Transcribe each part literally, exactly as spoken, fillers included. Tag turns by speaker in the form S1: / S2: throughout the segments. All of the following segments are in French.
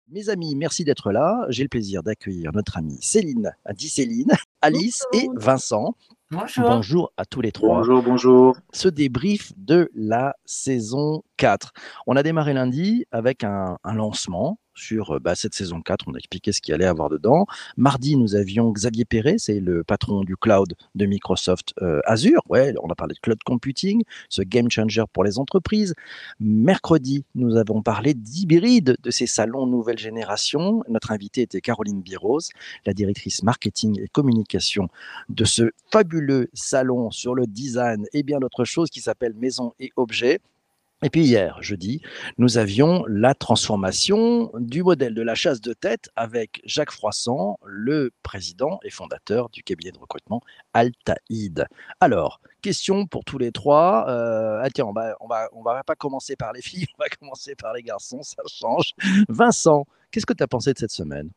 S1: Mes amis, merci d'être là. J'ai le plaisir d'accueillir notre amie Céline, a dit Céline, Alice et
S2: Bonjour.
S1: Vincent.
S2: Bonjour.
S1: Bonjour à tous les trois.
S3: Bonjour, bonjour.
S1: Ce débrief de la saison quatre. On a démarré lundi avec un, un lancement sur bah, cette saison quatre. On a expliqué ce qu'il allait avoir dedans. Mardi, nous avions Xavier Perret, c'est le patron du cloud de Microsoft euh, Azure. Ouais, on a parlé de cloud computing, ce game changer pour les entreprises. Mercredi, nous avons parlé d'hybride, de ces salons nouvelle génération. Notre invitée était Caroline Biros, la directrice marketing et communication de ce fabuleux salon sur le design et bien d'autres choses qui s'appelle Maison et Objets. Et puis hier, jeudi, nous avions la transformation du modèle de la chasse de tête avec Jacques Froissart, le président et fondateur du cabinet de recrutement Altaïd. Alors, question pour tous les trois. Euh, ah tiens, on va, on va, on va pas commencer par les filles, on va commencer par les garçons, ça change. Vincent, qu'est-ce que tu as pensé de cette semaine?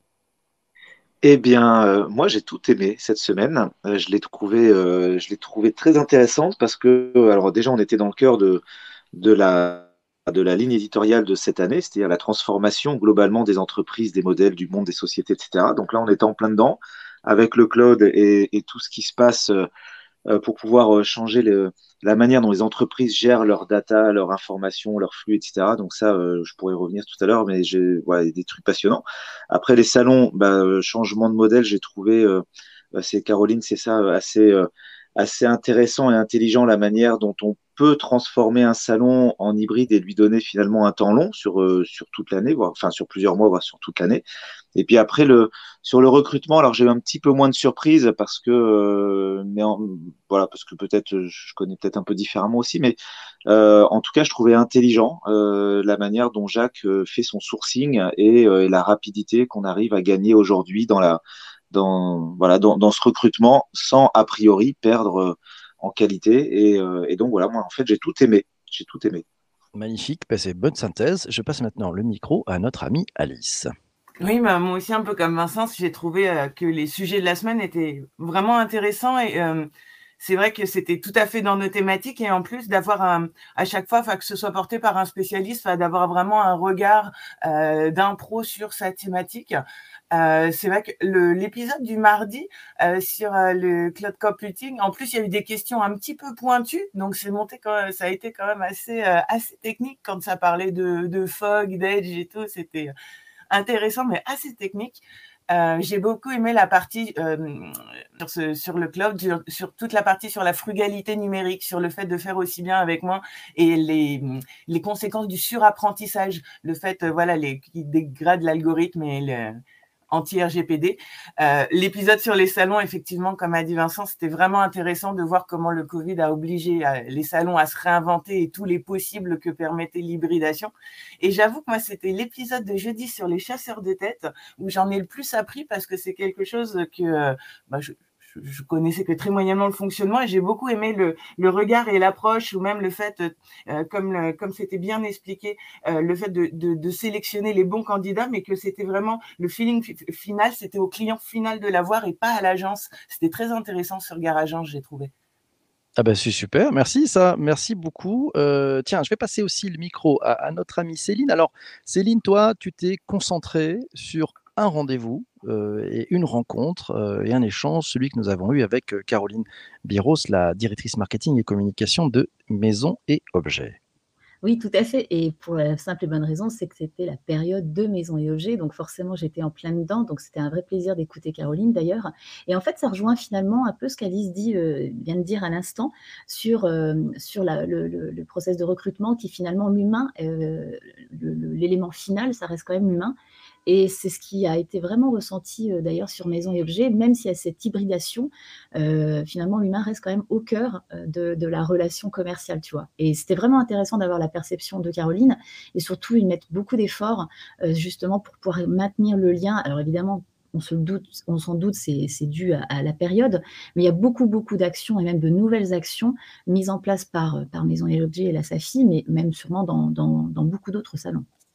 S3: Eh bien, euh, moi, j'ai tout aimé cette semaine. Euh, je l'ai trouvé, euh, je l'ai trouvé très intéressante parce que, euh, alors déjà, on était dans le cœur de, de la, de la ligne éditoriale de cette année, c'est-à-dire la transformation globalement des entreprises, des modèles, du monde, des sociétés, et cetera. Donc là, on était en plein dedans avec le cloud et, et tout ce qui se passe euh, euh, pour pouvoir euh, changer le- la manière dont les entreprises gèrent leurs data, leurs informations, leurs flux, et cetera. Donc ça, euh, je pourrais y revenir tout à l'heure, mais j'ai voilà, des trucs passionnants. Après les salons, bah, euh, changement de modèle, j'ai trouvé, euh, bah, c'est Caroline, c'est ça, euh, assez, euh, assez intéressant et intelligent la manière dont on peut transformer un salon en hybride et lui donner finalement un temps long sur, euh, sur toute l'année, voire enfin sur plusieurs mois, voire sur toute l'année. Et puis après, le, sur le recrutement, alors j'ai eu un petit peu moins de surprises parce que, euh, mais en- voilà, parce que peut-être euh, je connais peut-être un peu différemment aussi, mais euh, en tout cas, je trouvais intelligent euh, la manière dont Jacques euh, fait son sourcing et, euh, et la rapidité qu'on arrive à gagner aujourd'hui dans la, dans, voilà, dans, dans ce recrutement sans a priori perdre euh, en qualité. Et, euh, et donc voilà, moi en fait, j'ai tout aimé, j'ai tout aimé.
S1: Magnifique, bah, c'est bonne synthèse. Je passe maintenant le micro à notre amie Alice.
S2: Oui, bah, moi aussi, un peu comme Vincent, j'ai trouvé euh, que les sujets de la semaine étaient vraiment intéressants et euh, c'est vrai que c'était tout à fait dans nos thématiques et en plus d'avoir un, à chaque fois, enfin, que ce soit porté par un spécialiste, enfin, d'avoir vraiment un regard euh, d'un pro sur sa thématique. Euh, c'est vrai que le, l'épisode du mardi euh, sur euh, le cloud computing, en plus il y a eu des questions un petit peu pointues, donc c'est monté quand même, ça a été quand même assez euh, assez technique quand ça parlait de, de fog, d'edge et tout, c'était intéressant mais assez technique. Euh, j'ai beaucoup aimé la partie euh, sur, ce, sur le cloud, sur, sur toute la partie sur la frugalité numérique, sur le fait de faire aussi bien avec moins et les, les conséquences du surapprentissage, le fait euh, voilà les qui dégrade l'algorithme et le anti-R G P D. Euh, l'épisode sur les salons, effectivement, comme a dit Vincent, c'était vraiment intéressant de voir comment le Covid a obligé euh, les salons à se réinventer et tous les possibles que permettait l'hybridation. Et j'avoue que moi, c'était l'épisode de jeudi sur les chasseurs de tête où j'en ai le plus appris parce que c'est quelque chose que euh, bah, je, je connaissais que très moyennement le fonctionnement et j'ai beaucoup aimé le, le regard et l'approche ou même le fait, euh, comme, le, comme c'était bien expliqué, euh, le fait de, de, de sélectionner les bons candidats, mais que c'était vraiment le feeling f- final, c'était au client final de l'avoir et pas à l'agence. C'était très intéressant ce regard agence, j'ai trouvé.
S1: Ah ben c'est super, merci ça, merci beaucoup. Euh, tiens, je vais passer aussi le micro à, à notre amie Céline. Alors, Céline, toi, tu t'es concentrée sur un rendez-vous euh, et une rencontre euh, et un échange, celui que nous avons eu avec euh, Caroline Biros, la directrice marketing et communication de Maison et Objets.
S4: Oui, tout à fait. Et pour la simple et bonne raison, c'est que c'était la période de Maison et Objets. Donc forcément, j'étais en plein dedans. Donc c'était un vrai plaisir d'écouter Caroline d'ailleurs. Et en fait, ça rejoint finalement un peu ce qu'Alice dit, euh, vient de dire à l'instant sur, euh, sur la, le, le, le process de recrutement qui finalement l'humain, euh, le- le- l'élément final, ça reste quand même l'humain. Et c'est ce qui a été vraiment ressenti euh, d'ailleurs sur Maison et Objets, même s'il y a cette hybridation, euh, finalement l'humain reste quand même au cœur euh, de, de la relation commerciale, tu vois. Et c'était vraiment intéressant d'avoir la perception de Caroline, et surtout ils mettent beaucoup d'efforts euh, justement pour pouvoir maintenir le lien. Alors évidemment, on se doute, on s'en doute, c'est, c'est dû à, à la période, mais il y a beaucoup, beaucoup d'actions et même de nouvelles actions mises en place par, par Maison et Objets et la SAFI, mais même sûrement dans, dans, dans beaucoup d'autres salons.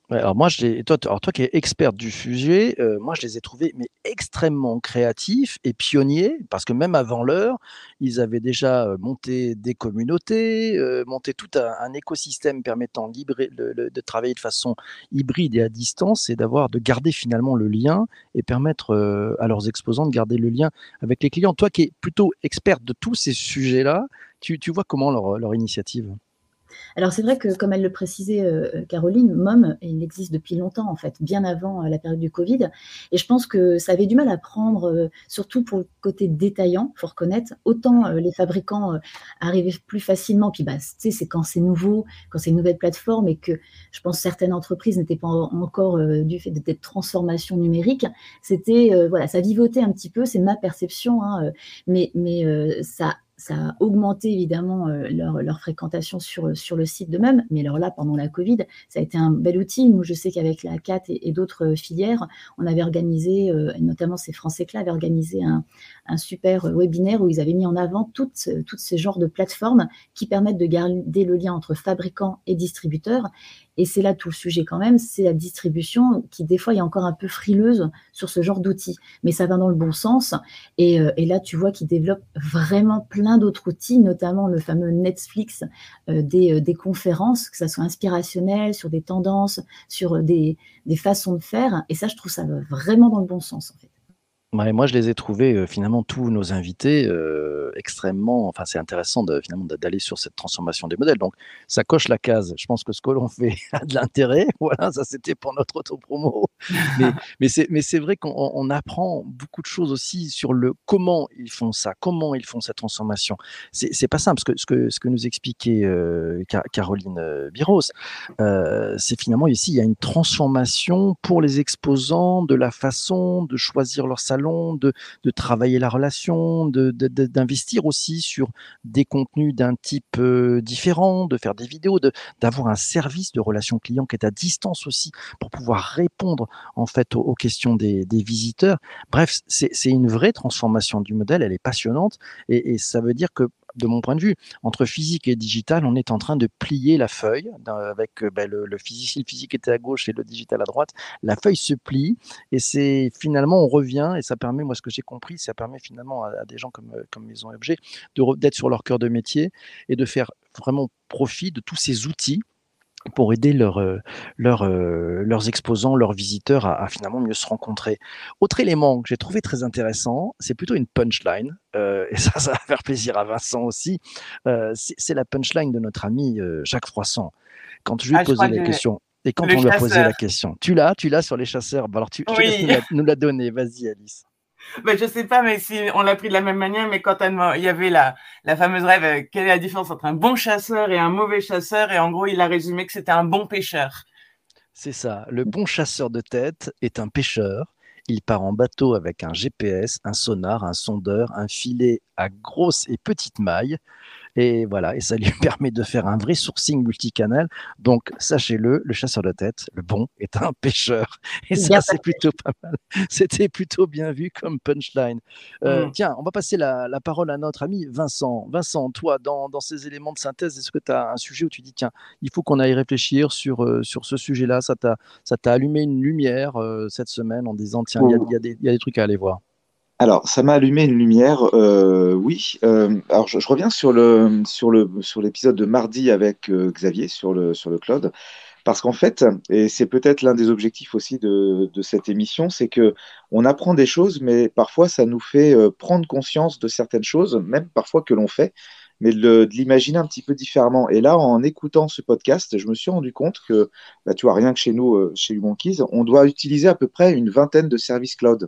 S1: Ouais, alors moi, je les, toi, t- alors toi qui es experte du sujet, euh, moi je les ai trouvés mais extrêmement créatifs et pionniers parce que même avant l'heure, ils avaient déjà euh, monté des communautés, euh, monté tout un, un écosystème permettant d'hybri- le- le- de travailler de façon hybride et à distance et d'avoir de garder finalement le lien et permettre euh, à leurs exposants de garder le lien avec les clients. Toi qui es plutôt experte de tous ces sujets-là, tu, tu vois comment leur, leur initiative?
S4: Alors c'est vrai que, comme elle le précisait, euh, Caroline, Mom, il existe depuis longtemps, en fait, bien avant euh, la période du Covid. Et je pense que ça avait du mal à prendre, euh, surtout pour le côté détaillant, il faut reconnaître. Autant euh, les fabricants euh, arrivaient plus facilement, puis bah, tu sais, c'est quand c'est nouveau, quand c'est une nouvelle plateforme et que je pense certaines entreprises n'étaient pas en- encore, euh, du fait de cette transformation numérique, c'était, euh, voilà, ça vivotait un petit peu, c'est ma perception, hein, euh, mais, mais euh, ça ça a augmenté évidemment euh, leur, leur fréquentation sur, sur le site de même. Mais alors là, pendant la Covid, ça a été un bel outil. Nous, je sais qu'avec la C A T et, et d'autres euh, filières, on avait organisé, euh, et notamment ces Français-là avaient organisé un, un super webinaire où ils avaient mis en avant toutes, toutes ces genres de plateformes qui permettent de garder le lien entre fabricants et distributeurs. Et c'est là tout le sujet quand même, c'est la distribution qui des fois est encore un peu frileuse sur ce genre d'outils. Mais ça va dans le bon sens. Et, euh, et là, tu vois qu'ils développent vraiment plein d'autres outils, notamment le fameux Netflix euh, des, euh, des conférences, que ça soit inspirationnel, sur des tendances, sur euh, des, des façons de faire. Et ça, je trouve ça va vraiment dans le bon sens, en fait.
S1: Ouais, moi, je les ai trouvés, heu, finalement, tous nos invités, heu, extrêmement enfin, c'est intéressant de finalement d'a d'aller sur cette transformation des modèles. Donc ça coche la case. Je pense que ce que l'on fait a de l'intérêt. Voilà, ça, c'était pour notre autopromo. Mais mais c'est mais c'est vrai qu'on on on apprend beaucoup de choses aussi sur le comment ils font ça, comment ils font cette transformation. C'est c'est pas simple. Ce que ce que ce que nous expliquait, heu, Ca Caroline, heu, Biros, heu, c'est finalement ici, il y a une transformation pour les exposants de la façon de choisir leur salon, de de travailler la relation, de de de d'investir aussi sur des contenus d'un type, heu, différent, de faire des vidéos, de d'avoir un service de relation client qui est à distance aussi pour pouvoir répondre en fait aux aux questions des des visiteurs. Bref, c'est c'est une vraie transformation du modèle, elle est passionnante et et ça veut dire que, de mon point de vue, entre physique et digital, on est en train de plier la feuille dans avec, heu, bah, le le physique si le physique était à gauche et le digital à droite, la feuille se plie et c'est finalement on revient et ça permet, moi ce que j'ai compris, ça permet finalement à à des gens comme, heu, comme Maison et Objet de re d'être sur leur cœur de métier et de faire vraiment profit de tous ces outils pour aider leurs, heu, leurs, heu, leurs exposants, leurs visiteurs à à finalement mieux se rencontrer. Autre élément que j'ai trouvé très intéressant, c'est plutôt une punchline, heu et ça, ça va faire plaisir à Vincent aussi, heu, c'est c'est la punchline de notre ami, heu, Jacques Froissart. Quand je lui ai
S2: Ah, je
S1: posé
S2: crois
S1: la
S2: que
S1: question et quand
S2: le
S1: on lui a posé
S2: chasseur.
S1: la question tu l'as? Tu l'as sur les chasseurs? Bah, alors tu je te laisse nous
S2: Oui.
S1: la nous la donner. Vas-y Alice.
S2: Ben, je sais pas, mais si on l'a pris de la même manière, mais quand elle m'a- il y avait la, la fameuse rêve, euh, quelle est la différence entre un bon chasseur et un mauvais chasseur? Et en gros, il a résumé que c'était un bon pêcheur.
S1: C'est ça. Le bon chasseur de tête est un pêcheur. Il part en bateau avec un G P S, un sonar, un sondeur, un filet à grosse et petite maille. Et voilà, et ça lui permet de faire un vrai sourcing multicanal. Donc, sachez-le, le chasseur de tête, le bon, est un pêcheur. Et
S4: C'est
S1: ça,
S4: bien
S1: c'est plutôt pas mal. C'était plutôt bien vu comme punchline. Euh,
S2: Hmm.
S1: tiens, on va passer la, la parole à notre ami Vincent. Vincent, toi, dans, dans ces éléments de synthèse, est-ce que tu as un sujet où tu dis, tiens, il faut qu'on aille réfléchir sur, euh, sur ce sujet-là? Ça t'a, ça t'a allumé une lumière euh, cette semaine en disant, tiens, il y a, il y a des- il y a des trucs à aller voir.
S3: Alors, ça m'a allumé une lumière, euh, oui. Euh, alors, je, je reviens sur le, sur le, sur l'épisode de mardi avec euh, Xavier sur le, sur le cloud, parce qu'en fait, et c'est peut-être l'un des objectifs aussi de, de cette émission, c'est que on apprend des choses, mais parfois ça nous fait euh, prendre conscience de certaines choses, même parfois que l'on fait, mais de, le- de l'imaginer un petit peu différemment. Et là, en écoutant ce podcast, je me suis rendu compte que, bah, tu vois, rien que chez nous, euh, chez Monkeys, on doit utiliser à peu près une vingtaine de services cloud.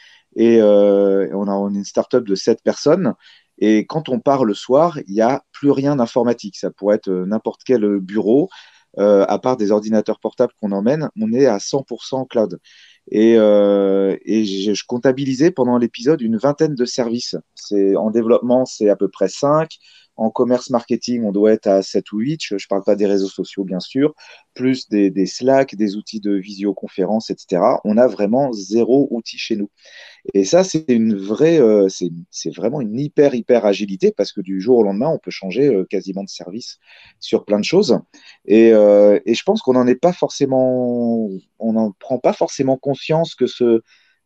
S3: Et euh, on a on est une startup de sept personnes. Et quand on part le soir, il n'y a plus rien d'informatique. Ça pourrait être euh, n'importe quel bureau, euh, à part des ordinateurs portables qu'on emmène, on est à cent pour cent cloud. Et, euh, et je, je comptabilisais pendant l'épisode une vingtaine de services. C'est, en développement, c'est à peu près cinq. en commerce marketing, on doit être à sept ou huit. Je ne parle pas des réseaux sociaux, bien sûr, plus des, des Slack, des outils de visioconférence, et cetera. On a vraiment zéro outil chez nous. Et ça, c'est une vraie, euh, c'est, c'est vraiment une hyper, hyper agilité parce que du jour au lendemain, on peut changer euh, quasiment de service sur plein de choses. Et, euh, et je pense qu'on n'en est pas forcément, on n'en prend pas forcément conscience que ce,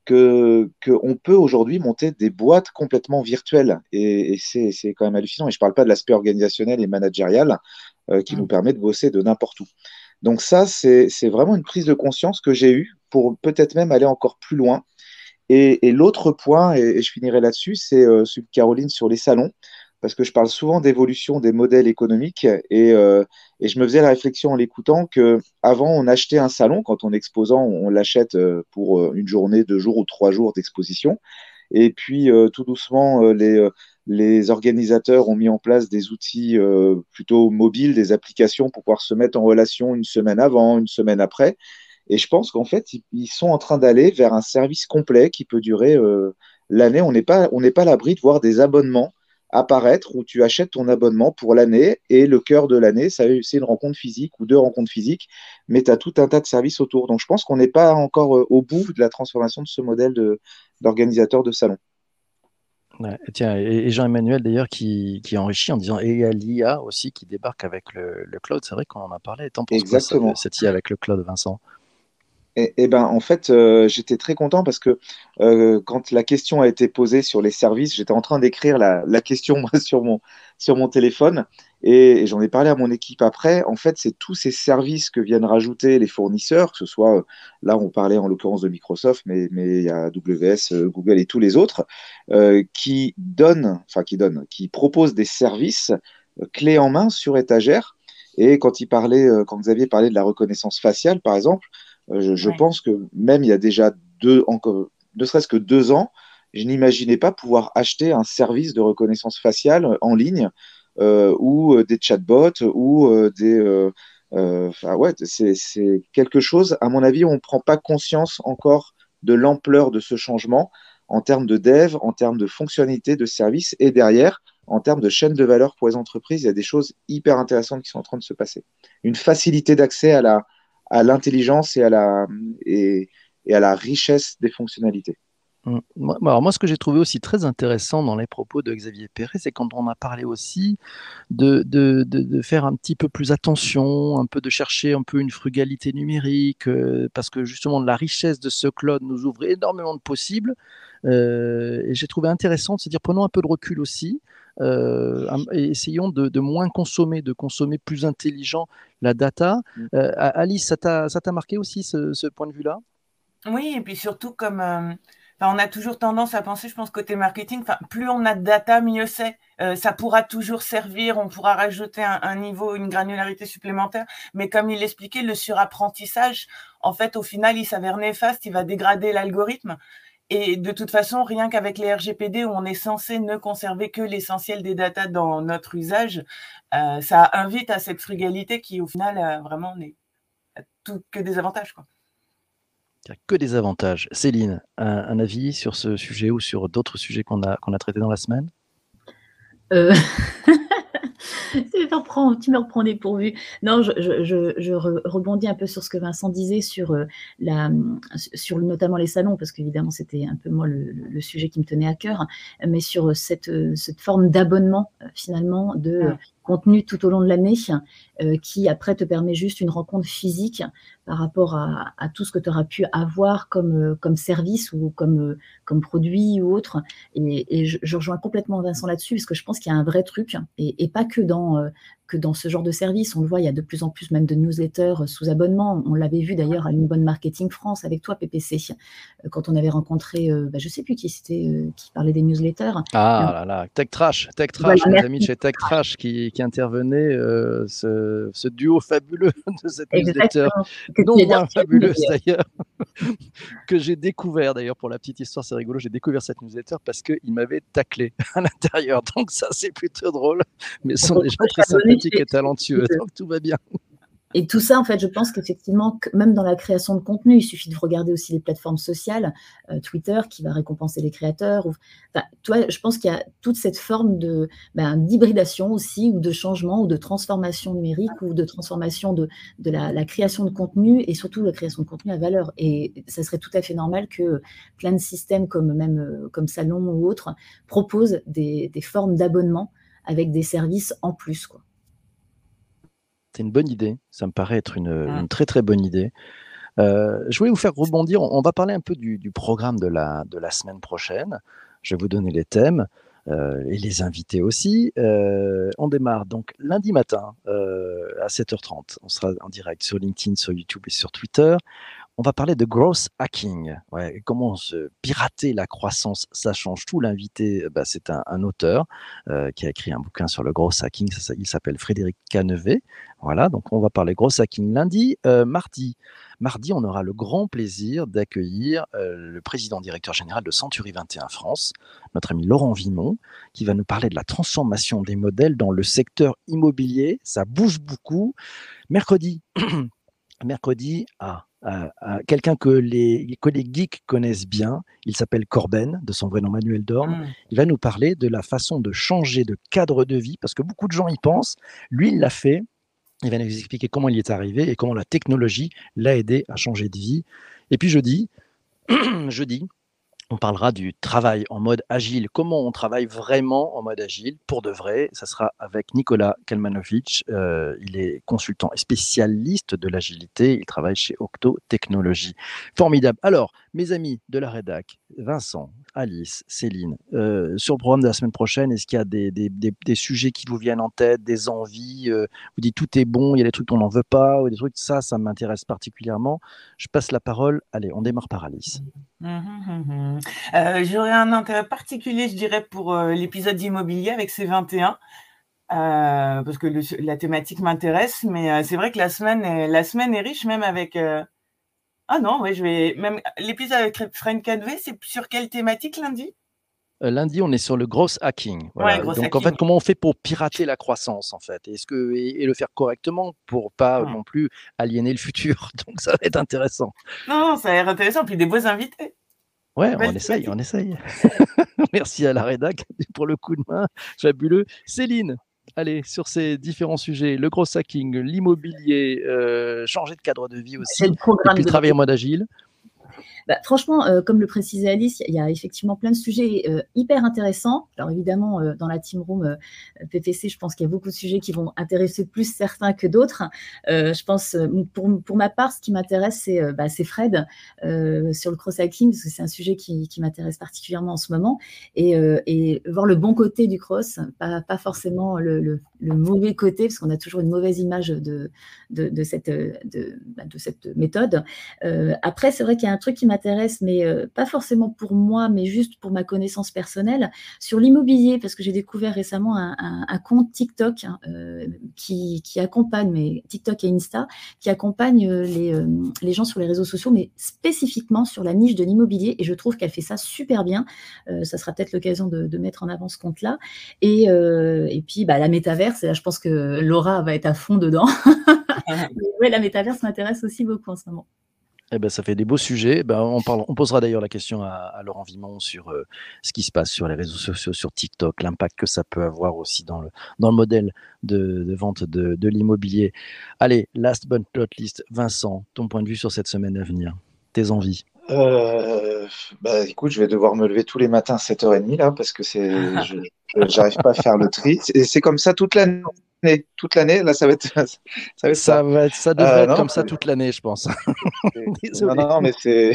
S3: que, que on peut aujourd'hui monter des boîtes complètement virtuelles. Et, et c'est, c'est quand même hallucinant. Et je ne parle pas de l'aspect organisationnel et managérial euh, qui nous permet de bosser de n'importe où. Donc ça, c'est, c'est vraiment une prise de conscience que j'ai eue pour peut-être même aller encore plus loin. Et, et l'autre point, et, et je finirai là-dessus, c'est euh, celui de Caroline sur les salons, parce que je parle souvent d'évolution des modèles économiques, et, euh, et je me faisais la réflexion en l'écoutant qu'avant, on achetait un salon, quand on est exposant, on l'achète euh, pour euh, une journée, deux jours ou trois jours d'exposition, et puis euh, tout doucement, euh, les, euh, les organisateurs ont mis en place des outils euh, plutôt mobiles, des applications pour pouvoir se mettre en relation une semaine avant, une semaine après. Et je pense qu'en fait, ils, ils sont en train d'aller vers un service complet qui peut durer euh, l'année. On n'est pas, on n'est pas à l'abri de voir des abonnements apparaître où tu achètes ton abonnement pour l'année et le cœur de l'année, ça, c'est une rencontre physique ou deux rencontres physiques, mais tu as tout un tas de services autour. Donc je pense qu'on n'est pas encore euh, au bout de la transformation de ce modèle de, d'organisateur de salon.
S1: Ouais, et tiens, et, et Jean-Emmanuel d'ailleurs qui, qui enrichit en disant et il y a l'I A aussi qui débarque avec le, le cloud. C'est vrai qu'on en a parlé. T'en penses quoi ça de
S3: Exactement.
S1: cette I A avec le cloud, Vincent?
S3: Et, et ben, en fait, euh, j'étais très content parce que euh, quand la question a été posée sur les services, j'étais en train d'écrire la, la question moi, sur mon, sur mon téléphone et, et j'en ai parlé à mon équipe après. En fait, c'est tous ces services que viennent rajouter les fournisseurs, que ce soit, euh, là, on parlait en l'occurrence de Microsoft, mais, mais il y a A W S, euh, Google et tous les autres, euh, qui donnent, enfin, qui donnent, qui proposent des services euh, clés en main sur étagère. Et quand il parlait, euh, quand Xavier parlait de la reconnaissance faciale, par exemple, euh, Je, je
S2: Ouais.
S3: pense que même il y a déjà deux, encore, ne serait-ce que deux ans, je n'imaginais pas pouvoir acheter un service de reconnaissance faciale en ligne euh, ou euh, des chatbots ou euh, des. euh, euh, enfin, ouais, c'est, c'est quelque chose, à mon avis, on ne prend pas conscience encore de l'ampleur de ce changement en termes de dev, en termes de fonctionnalité, de service et derrière, en termes de chaîne de valeur pour les entreprises, il y a des choses hyper intéressantes qui sont en train de se passer. Une facilité d'accès à la, à l'intelligence et à la, et, et à la richesse des fonctionnalités.
S1: Mm. Moi, alors moi, ce que j'ai trouvé aussi très intéressant dans les propos de Xavier Perret, c'est quand on a parlé aussi de, de, de, de faire un petit peu plus attention, un peu de chercher un peu une frugalité numérique, euh, parce que justement la richesse de ce cloud nous ouvre énormément de possibles. Euh, et j'ai trouvé intéressant de se dire prenons un peu de recul aussi, euh, et essayons de, de moins consommer, de consommer plus intelligent la data. Euh, Alice, ça t'a, ça t'a marqué aussi ce, ce point de vue-là?
S2: Oui, et puis surtout comme euh, enfin, on a toujours tendance à penser, je pense, côté marketing, enfin, plus on a de data, mieux c'est. Euh, ça pourra toujours servir, on pourra rajouter un, un niveau, une granularité supplémentaire. Mais comme il l'expliquait, le surapprentissage, en fait, au final, il s'avère néfaste, il va dégrader l'algorithme. Et de toute façon, rien qu'avec les R G P D où on est censé ne conserver que l'essentiel des datas dans notre usage, euh, ça invite à cette frugalité qui, au final, euh, vraiment n'est tout que des avantages, quoi.
S1: Il n'y a que des avantages. Céline, un, un avis sur ce sujet ou sur d'autres sujets qu'on a, qu'on a traités dans la semaine?
S4: euh... Tu me reprends, tu me reprends dépourvu. Non, je, je, je, je rebondis un peu sur ce que Vincent disait sur, euh, la, sur notamment les salons, parce qu'évidemment, c'était un peu moi le, le sujet qui me tenait à cœur, mais sur cette, cette forme d'abonnement, finalement, de
S2: Ah.
S4: contenu tout au long de l'année, euh, qui après te permet juste une rencontre physique par rapport à, à tout ce que tu auras pu avoir comme, comme service ou comme, comme produit ou autre. Et, et je, je rejoins complètement Vincent là-dessus, parce que je pense qu'il y a un vrai truc, et, et pas que dans, euh, que dans ce genre de service. On le voit, il y a de plus en plus même de newsletters sous abonnement. On l'avait vu d'ailleurs à Une Bonne Marketing France avec toi, P P C, euh, quand on avait rencontré, euh, bah, je ne sais plus qui c'était, euh, qui parlait des newsletters.
S1: Ah là là, Tech Trash, Tech Trash, voilà, nos amis de chez Tech Trash qui, qui intervenaient, euh, ce, ce duo fabuleux de cette newsletter, non moins fabuleuse d'ailleurs, que j'ai découvert d'ailleurs, pour la petite histoire, c'est rigolo, j'ai découvert cette newsletter parce qu'il m'avait taclé à l'intérieur, donc ça c'est plutôt drôle, mais ce sont des gens très sympathiques et talentueux, donc tout va bien.
S4: Et tout ça, en fait, je pense qu'effectivement, même dans la création de contenu, il suffit de regarder aussi les plateformes sociales, euh, Twitter qui va récompenser les créateurs. Ou, enfin, toi, je pense qu'il y a toute cette forme de, ben, d'hybridation aussi, ou de changement, ou de transformation numérique, ou de transformation de, de la, la création de contenu, et surtout la création de contenu à valeur. Et ça serait tout à fait normal que plein de systèmes, comme même comme Salon ou autres, proposent des, des formes d'abonnement avec des services en plus, quoi.
S1: C'est une bonne idée, ça me paraît être une, une très très bonne idée. Euh, je voulais vous faire rebondir, on va parler un peu du, du programme de la, de la semaine prochaine. Je vais vous donner les thèmes euh, et les invités aussi. Euh, on démarre donc lundi matin euh, à sept heures trente. On sera en direct sur LinkedIn, sur YouTube et sur Twitter. On va parler de growth hacking. Ouais, comment se pirater la croissance, ça change tout. L'invité, bah, c'est un, un auteur euh, qui a écrit un bouquin sur le growth hacking. Ça, ça, il s'appelle Frédéric Canevet. Voilà, donc on va parler growth hacking lundi. Euh, mardi, mardi, on aura le grand plaisir d'accueillir euh, le président directeur général de Century vingt et un France, notre ami Laurent Vimon, qui va nous parler de la transformation des modèles dans le secteur immobilier. Ça bouge beaucoup. Mercredi, mercredi, ah, à, à quelqu'un que les, que les geeks connaissent bien. Il s'appelle Corben, de son vrai nom Manuel Dorme. Mmh. Il va nous parler de la façon de changer de cadre de vie, parce que beaucoup de gens y pensent. Lui, il l'a fait. Il va nous expliquer comment il y est arrivé et comment la technologie l'a aidé à changer de vie. Et puis jeudi, jeudi, on parlera du travail en mode agile, comment on travaille vraiment en mode agile, pour de vrai. Ça sera avec Nicolas Kalmanovic. Euh, il est consultant et spécialiste de l'agilité. Il travaille chez Octo Technologies. Formidable. Alors, mes amis de la rédac, Vincent, Alice, Céline, euh, sur le programme de la semaine prochaine, est-ce qu'il y a des, des, des, des sujets qui vous viennent en tête, des envies euh, vous dites tout est bon, il y a des trucs qu'on n'en veut pas, ou des trucs, ça, ça m'intéresse particulièrement. Je passe la parole. Allez, on démarre par Alice.
S2: Mmh, mmh, mmh. Euh, j'aurais un intérêt particulier, je dirais, pour euh, l'épisode immobilier avec C vingt et un, euh, parce que le, la thématique m'intéresse, mais euh, c'est vrai que la semaine est, la semaine est riche, même avec... Euh... Ah non, ouais, je vais... Même l'épisode avec Fred Canevet, c'est sur quelle thématique lundi?
S1: Euh, lundi, on est sur le growth hacking. Voilà.
S2: Ouais, growth
S1: Donc,
S2: hacking.
S1: en fait, comment on fait pour pirater la croissance, en fait, Est-ce que, et, et le faire correctement pour pas mmh. non plus aliéner le futur. Donc, ça va être intéressant.
S2: Non, non, ça a l'air intéressant. Puis des beaux invités.
S1: Ouais, on essaye, on essaye. Merci à la rédac pour le coup de main. Fabuleux. Céline, allez, sur ces différents sujets, le growth hacking, l'immobilier, euh, changer de cadre de vie aussi,
S4: le programme
S1: et puis travailler en mode agile.
S4: Bah, franchement, euh, comme le précisait Alice, il y a effectivement plein de sujets euh, hyper intéressants. Alors évidemment, euh, dans la team room euh, P P C, je pense qu'il y a beaucoup de sujets qui vont intéresser plus certains que d'autres. Euh, je pense, pour, pour ma part, ce qui m'intéresse, c'est euh, bah, Fred euh, sur le cross-hacking, parce que c'est un sujet qui, qui m'intéresse particulièrement en ce moment. Et, euh, et voir le bon côté du cross, pas, pas forcément le, le, le mauvais côté, parce qu'on a toujours une mauvaise image de, de, de, cette, de, de cette méthode. Euh, après, c'est vrai qu'il y a un truc qui m'intéresse m'intéresse, mais euh, pas forcément pour moi, mais juste pour ma connaissance personnelle, sur l'immobilier, parce que j'ai découvert récemment un, un, un compte TikTok hein, euh, qui, qui accompagne, mais TikTok et Insta, qui accompagne euh, les, euh, les gens sur les réseaux sociaux, mais spécifiquement sur la niche de l'immobilier, et je trouve qu'elle fait ça super bien. Euh, ça sera peut-être l'occasion de, de mettre en avant ce compte-là. Et, euh, et puis, bah, la métaverse, là, je pense que Laura va être à fond dedans. Mais ouais, la métaverse m'intéresse aussi beaucoup en ce moment.
S1: Eh ben, ça fait des beaux sujets. Ben, on, parle, on posera d'ailleurs la question à, à Laurent Vimon sur euh, ce qui se passe sur les réseaux sociaux, sur TikTok, l'impact que ça peut avoir aussi dans le, dans le modèle de, de vente de, de l'immobilier. Allez, last but not least, Vincent, ton point de vue sur cette semaine à venir, tes envies.
S3: Euh, bah, écoute, je vais devoir me lever tous les matins à sept heures trente là, parce que c'est, je n'arrive pas à faire le tri. Et c'est comme ça toute l'année. Toute l'année, là, ça va être ça. Va être
S1: ça,
S3: ça.
S1: Va être, ça devrait euh, être non, comme ça toute l'année, je pense.
S3: non, non, mais c'est.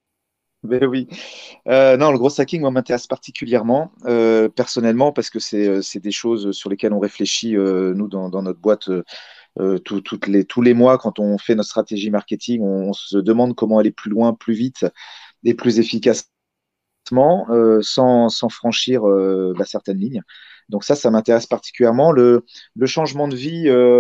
S3: Mais oui. Euh, non, le gros hacking, moi, m'intéresse particulièrement, euh, personnellement, parce que c'est, c'est des choses sur lesquelles on réfléchit, euh, nous, dans, dans notre boîte, euh, tout, toutes les, tous les mois, quand on fait notre stratégie marketing, on, on se demande comment aller plus loin, plus vite et plus efficacement, euh, sans, sans franchir euh, bah, certaines lignes. Donc ça, ça m'intéresse particulièrement. Le, le changement de vie, euh,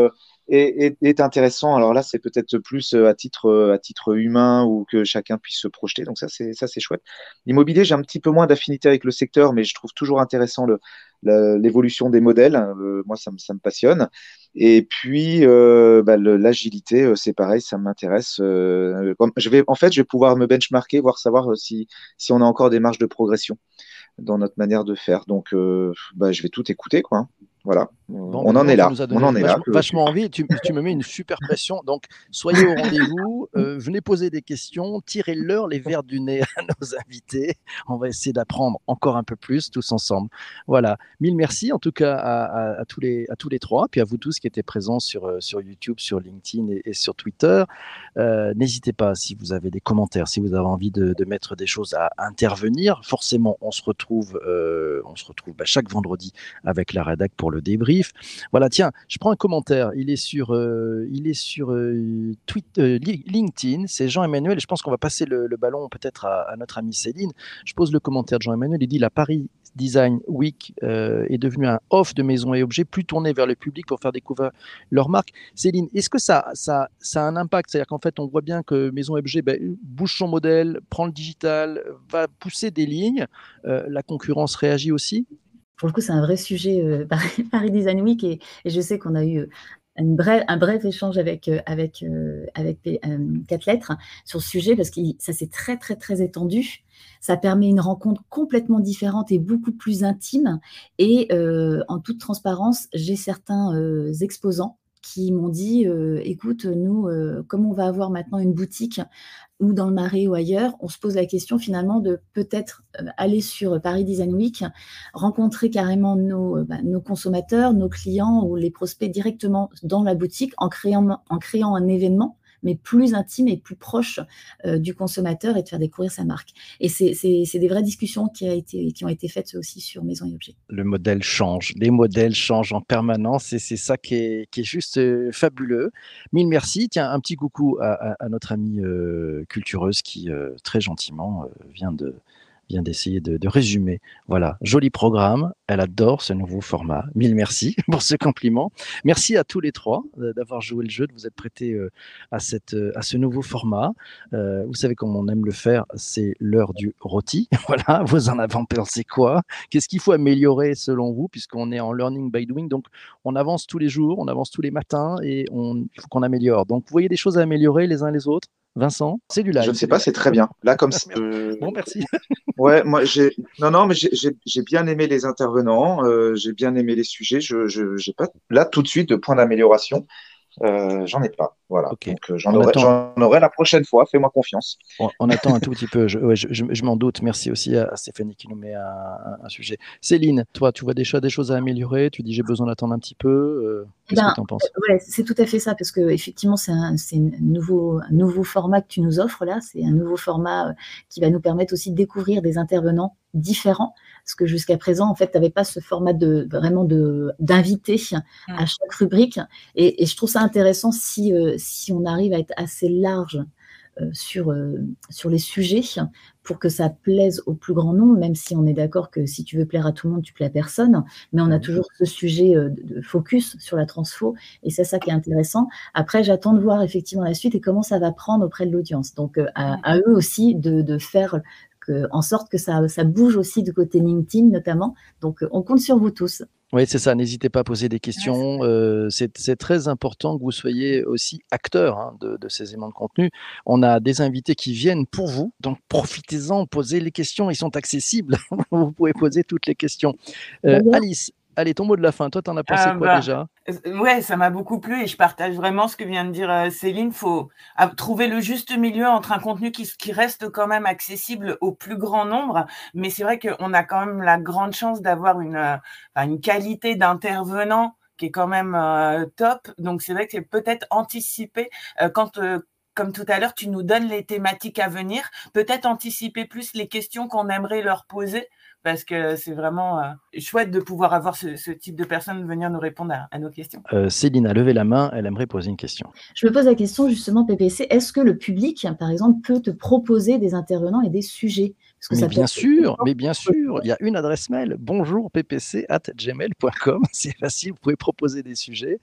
S3: est, est, est intéressant. Alors là, c'est peut-être plus à titre, à titre humain ou que chacun puisse se projeter. Donc ça, c'est ça, c'est chouette. L'immobilier, j'ai un petit peu moins d'affinité avec le secteur, mais je trouve toujours intéressant le, la- l'évolution des modèles. Euh, moi, ça me, ça me passionne. Et puis, euh, bah, le- l'agilité, euh, c'est pareil, ça m'intéresse. Euh, comme- je vais, en fait, je vais pouvoir me benchmarker, voir savoir euh, si, si on a encore des marges de progression dans notre manière de faire. Donc, euh, bah, je vais tout écouter, quoi. Voilà,
S1: Bon, ben
S3: on
S1: dis
S3: en est
S1: donc, tu
S3: là,
S1: nous as
S3: on
S1: donné
S3: en est là.
S1: vachement, vachement envie. Tu, tu me mets une super pression. Donc, soyez au rendez-vous. Euh, venez poser des questions. Tirez-leur les verres du nez à nos invités. On va essayer d'apprendre encore un peu plus tous ensemble. Voilà. Mille merci en tout cas à, à- à tous, les, à tous les trois, puis à vous tous qui étaient présents sur, euh, sur YouTube, sur LinkedIn et, et sur Twitter. Euh, n'hésitez pas si vous avez des commentaires, si vous avez envie de, de mettre des choses à intervenir. Forcément, on se retrouve, euh, on se retrouve bah, chaque vendredi avec la rédac pour le débrief. Voilà, tiens, je prends un commentaire. Il est sur, euh, il est sur euh, Twitter, euh, LinkedIn. C'est Jean-Emmanuel. Et je pense qu'on va passer le, le ballon peut-être à, à notre ami Céline. Je pose le commentaire de Jean-Emmanuel. Il dit la Paris Design Week euh, est devenu un off de maisons et objets plus tourné vers le public pour faire découvrir leur marque. Céline, est-ce que ça, ça, ça a un impact? C'est-à-dire qu'en fait, on voit bien que Maison et Objets ben, bouge son modèle, prend le digital, va pousser des lignes. Euh, la concurrence réagit aussi?
S4: Pour le coup, c'est un vrai sujet, euh, Paris, Paris Design Week, et, et je sais qu'on a eu une brève, un bref échange avec, euh, avec, euh, avec euh, quatre lettres sur ce sujet, parce que ça s'est très, très, très étendu. Ça permet une rencontre complètement différente et beaucoup plus intime. Et euh, en toute transparence, j'ai certains euh, exposants qui m'ont dit, euh, écoute, nous, euh, comme on va avoir maintenant une boutique ou dans le Marais ou ailleurs, on se pose la question finalement de peut-être euh, aller sur Paris Design Week, rencontrer carrément nos, euh, bah, nos consommateurs, nos clients ou les prospects directement dans la boutique en créant, en créant un événement, mais plus intime et plus proche euh, du consommateur, et de faire découvrir sa marque. Et c'est c'est- c'est des vraies discussions qui, a été, qui ont été faites aussi sur Maison et Objets.
S1: Le modèle change, les modèles changent en permanence et c'est ça qui est, qui est juste euh, fabuleux. Mille merci. Tiens, un petit coucou à, à- à notre amie euh, cultureuse qui euh, très gentiment euh, vient de vient d'essayer de, de résumer. Voilà, joli programme. Elle adore ce nouveau format. Mille merci pour ce compliment. Merci à tous les trois euh, d'avoir joué le jeu, de vous être prêtés euh, à, cette, euh, à ce nouveau format. Euh, vous savez comment on aime le faire, c'est l'heure du rôti. Voilà, vous en avez pensé quoi? Qu'est-ce qu'il faut améliorer selon vous, puisqu'on est en learning by doing, donc on avance tous les jours, on avance tous les matins et on, il faut qu'on améliore. Donc vous voyez des choses à améliorer les uns les autres? Vincent, c'est du
S3: Je
S1: live,
S3: ne
S1: c'est
S3: sais
S1: du
S3: pas,
S1: live.
S3: c'est très bien. Là, comme ça,
S1: Bon, merci.
S3: ouais, moi, j'ai, non, non, mais j'ai j'ai- j'ai bien aimé les intervenants, euh, j'ai bien aimé les sujets. Je, je, j'ai pas là tout de suite de point d'amélioration. Euh, j'en ai pas. Voilà.
S1: Ok.
S3: Donc, euh, j'en
S1: On
S3: aurai,
S1: attend,
S3: j'en aurai la prochaine fois. Fais-moi confiance.
S1: on, on attend un tout petit peu. Je, ouais, je, je- je m'en doute. Merci aussi à, à Stéphanie qui nous met un, un- un sujet. Céline, toi, tu vois déjà des choses à améliorer. Tu dis j'ai besoin d'attendre un petit peu. Euh,
S4: Eh
S1: Qu'est-ce que
S4: ben,
S1: tu en penses?
S4: ouais, c'est tout à fait ça, parce que effectivement, c'est un, c'est un nouveau, un nouveau format que tu nous offres là. C'est un nouveau format euh, qui va nous permettre aussi de découvrir des intervenants différents, parce que jusqu'à présent, en fait, tu n'avais pas ce format de vraiment de d'invité à
S2: Mm.
S4: chaque rubrique, et, et je trouve ça intéressant si euh, si on arrive à être assez large euh, sur euh, sur les sujets pour que ça plaise au plus grand nombre, même si on est d'accord que si tu veux plaire à tout le monde, tu plais à personne, mais on a
S1: Mhm.
S4: toujours ce sujet euh, de, de focus sur la transfo, et c'est ça qui est intéressant. Après, j'attends de voir effectivement la suite et comment ça va prendre auprès de l'audience. Donc, euh, à, à eux aussi de, de faire que, en sorte que ça, ça bouge aussi du côté LinkedIn notamment. Donc, euh, on compte sur vous tous.
S1: Oui, c'est ça. N'hésitez pas à poser des
S2: Ouais, c'est
S1: questions. Euh, c'est c'est très important que vous soyez aussi acteur hein, de, de ces éléments de contenu. On a des invités qui viennent pour vous, donc profitez-en, posez les questions. Ils sont accessibles. Vous pouvez poser toutes les questions. Euh,
S4: D'ailleurs,
S1: Alice, allez, ton mot de la fin. Toi, t'en as pensé
S2: Ah
S1: quoi
S2: bah,
S1: déjà?
S2: euh, ouais, ça m'a beaucoup plu et je partage vraiment ce que vient de dire euh, Céline. Faut ah, trouver le juste milieu entre un contenu qui, qui reste quand même accessible au plus grand nombre, mais c'est vrai qu'on a quand même la grande chance d'avoir une, euh, enfin, une qualité d'intervenant qui est quand même euh, top. Donc c'est vrai que c'est peut-être anticiper euh, quand euh, comme tout à l'heure, tu nous donnes les thématiques à venir, peut-être anticiper plus les questions qu'on aimerait leur poser, parce que c'est vraiment euh, chouette de pouvoir avoir ce, ce type de personnes venir nous répondre à, à nos questions.
S1: Euh, Céline a levé la main, elle aimerait poser une question.
S4: Je me pose la question justement, P P C, est-ce que le public, par exemple, peut te proposer des intervenants et des sujets? Parce que
S1: mais
S4: ça
S1: bien
S4: peut
S1: sûr, mais bien sûr, il y a une adresse mail, bonjour p p c arobase gmail point com, c'est facile, vous pouvez proposer des sujets.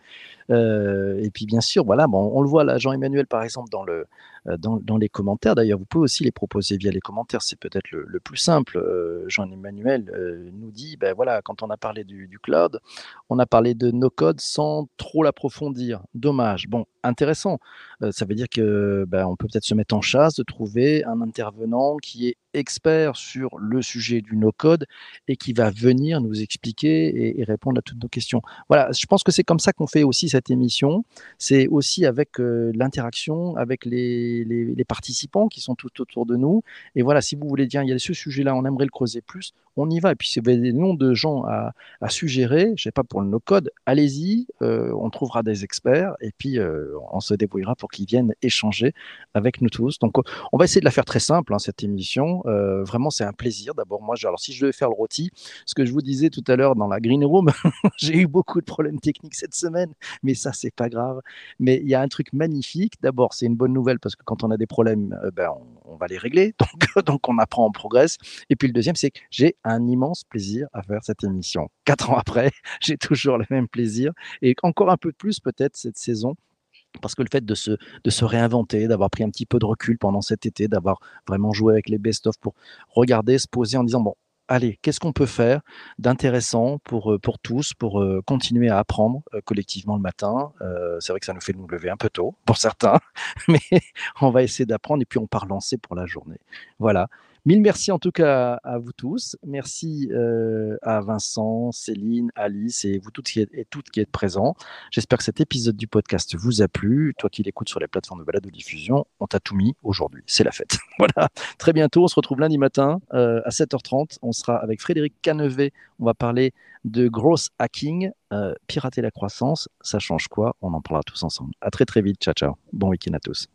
S1: Euh, et puis bien sûr, voilà, bon, on le voit là, Jean-Emmanuel par exemple dans, le, euh, dans, dans les commentaires, d'ailleurs vous pouvez aussi les proposer via les commentaires, c'est peut-être le, le plus simple. Euh, Jean-Emmanuel euh, nous dit, ben voilà, quand on a parlé du, du cloud, on a parlé de no code sans trop l'approfondir, dommage. Bon, intéressant, euh, ça veut dire que ben, on peut peut-être se mettre en chasse de trouver un intervenant qui est expert sur le sujet du no-code et qui va venir nous expliquer et, et répondre à toutes nos questions. Voilà, je pense que c'est comme ça qu'on fait aussi cette émission. C'est aussi avec euh, l'interaction avec les, les, les participants qui sont tout autour de nous. Et voilà, si vous voulez dire, il y a ce sujet-là, on aimerait le creuser plus, on y va. Et puis, si vous avez des noms de gens à, à suggérer, je ne sais pas, pour le no-code, allez-y, euh, on trouvera des experts et puis euh, on se débrouillera pour qu'ils viennent échanger avec nous tous. Donc, on va essayer de la faire très simple, hein, cette émission. Euh, vraiment, c'est un plaisir. D'abord, moi, alors si je devais faire le rôti, ce que je vous disais tout à l'heure dans la green room, j'ai eu beaucoup de problèmes techniques cette semaine, mais ça, c'est pas grave. Mais il y a un truc magnifique. D'abord, c'est une bonne nouvelle parce que quand on a des problèmes, euh, ben, on, on va les régler. Donc, donc, on apprend, on progresse. Et puis, le deuxième, c'est que j'ai un immense plaisir à faire cette émission. Quatre ans après, j'ai toujours le même plaisir et encore un peu plus peut-être cette saison. Parce que le fait de se, de se réinventer, d'avoir pris un petit peu de recul pendant cet été, d'avoir vraiment joué avec les best-of pour regarder, se poser en disant, bon, allez, qu'est-ce qu'on peut faire d'intéressant pour, pour tous, pour euh, continuer à apprendre euh, collectivement le matin. Euh, c'est vrai que ça nous fait nous lever un peu tôt, pour certains, mais on va essayer d'apprendre et puis on part lancer pour la journée. Voilà. Mille merci en tout cas à vous tous. Merci euh, à Vincent, Céline, Alice et vous toutes qui êtes, et toutes qui êtes présents. J'espère que cet épisode du podcast vous a plu. Toi qui l'écoutes sur les plateformes de balado-diffusion, on t'a tout mis aujourd'hui. C'est la fête. Voilà. Très bientôt, on se retrouve lundi matin euh, à sept heures trente. On sera avec Frédéric Canevet. On va parler de growth hacking, euh, pirater la croissance. Ça change quoi? On en parlera tous ensemble. À très très vite. Ciao, ciao. Bon week-end à tous.